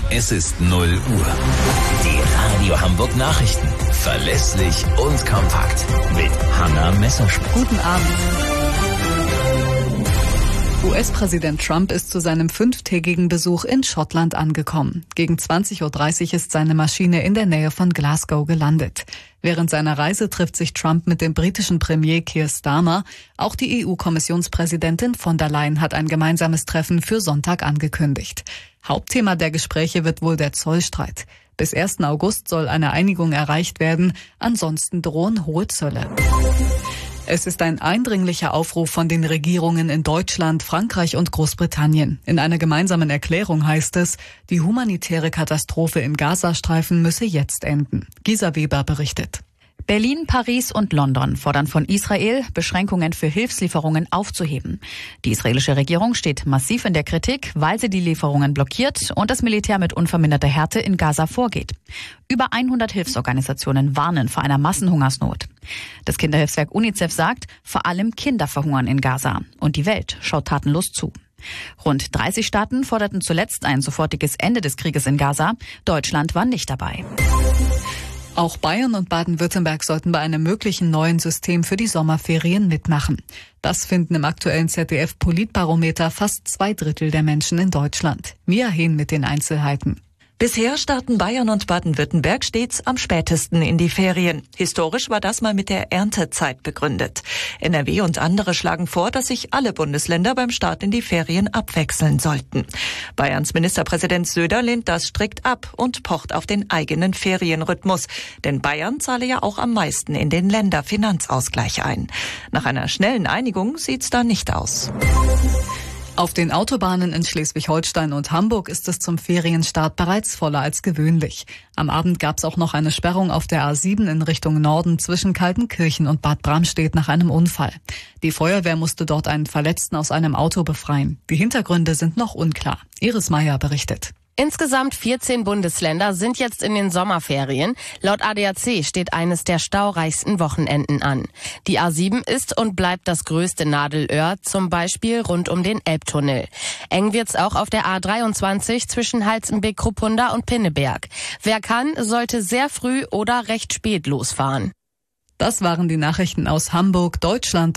Es ist 0 Uhr. Die Radio Hamburg Nachrichten. Verlässlich und kompakt. Mit Hanna Messerschmidt. Guten Abend. US-Präsident Trump ist zu seinem 5-tägigen Besuch in Schottland angekommen. Gegen 20:30 Uhr ist seine Maschine in der Nähe von Glasgow gelandet. Während seiner Reise trifft sich Trump mit dem britischen Premier Keir Starmer. Auch die EU-Kommissionspräsidentin von der Leyen hat ein gemeinsames Treffen für Sonntag angekündigt. Hauptthema der Gespräche wird wohl der Zollstreit. Bis 1. August soll eine Einigung erreicht werden, ansonsten drohen hohe Zölle. Es ist ein eindringlicher Aufruf von den Regierungen in Deutschland, Frankreich und Großbritannien. In einer gemeinsamen Erklärung heißt es, die humanitäre Katastrophe im Gazastreifen müsse jetzt enden. Gisa Weber berichtet. Berlin, Paris und London fordern von Israel, Beschränkungen für Hilfslieferungen aufzuheben. Die israelische Regierung steht massiv in der Kritik, weil sie die Lieferungen blockiert und das Militär mit unverminderter Härte in Gaza vorgeht. Über 100 Hilfsorganisationen warnen vor einer Massenhungersnot. Das Kinderhilfswerk UNICEF sagt, vor allem Kinder verhungern in Gaza. Und die Welt schaut tatenlos zu. Rund 30 Staaten forderten zuletzt ein sofortiges Ende des Krieges in Gaza. Deutschland war nicht dabei. Auch Bayern und Baden-Württemberg sollten bei einem möglichen neuen System für die Sommerferien mitmachen. Das finden im aktuellen ZDF-Politbarometer fast 2/3 der Menschen in Deutschland. Mia Hehn mit den Einzelheiten. Bisher starten Bayern und Baden-Württemberg stets am spätesten in die Ferien. Historisch war das mal mit der Erntezeit begründet. NRW und andere schlagen vor, dass sich alle Bundesländer beim Start in die Ferien abwechseln sollten. Bayerns Ministerpräsident Söder lehnt das strikt ab und pocht auf den eigenen Ferienrhythmus. Denn Bayern zahle ja auch am meisten in den Länderfinanzausgleich ein. Nach einer schnellen Einigung sieht's da nicht aus. Auf den Autobahnen in Schleswig-Holstein und Hamburg ist es zum Ferienstart bereits voller als gewöhnlich. Am Abend gab es auch noch eine Sperrung auf der A7 in Richtung Norden zwischen Kaltenkirchen und Bad Bramstedt nach einem Unfall. Die Feuerwehr musste dort einen Verletzten aus einem Auto befreien. Die Hintergründe sind noch unklar. Iris Meyer berichtet. Insgesamt 14 Bundesländer sind jetzt in den Sommerferien. Laut ADAC steht eines der staureichsten Wochenenden an. Die A7 ist und bleibt das größte Nadelöhr, zum Beispiel rund um den Elbtunnel. Eng wird's auch auf der A23 zwischen Halzenbeck-Kruppunda und Pinneberg. Wer kann, sollte sehr früh oder recht spät losfahren. Das waren die Nachrichten aus Hamburg, Deutschland